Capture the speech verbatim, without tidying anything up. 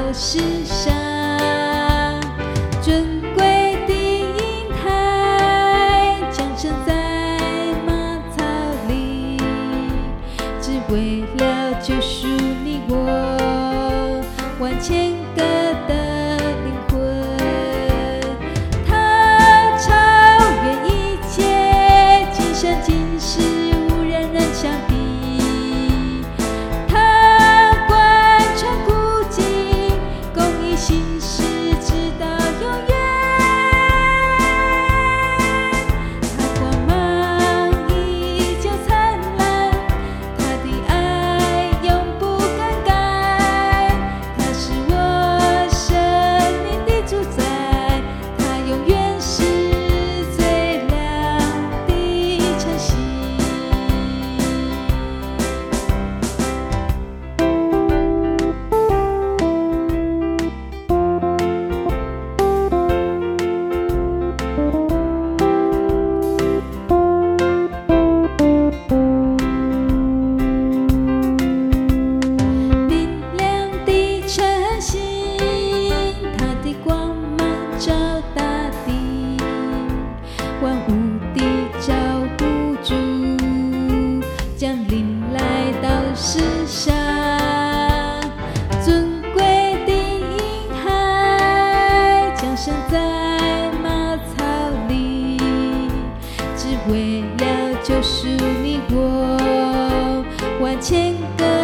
世上，尊贵的婴孩降生在马槽里，只为了救赎你我万千个的灵魂。他超越一切，今生今世无人能相比。他贯穿古今，公义行事直到永远。他光芒依旧灿烂，他的爱永不更改。他是我生命的主宰，他永远是最亮的晨曦。明亮的晨星，它的光芒照大地，万物的照顾主降临来到世上。尊贵的婴孩降生在马槽里，只为了救赎你我万千个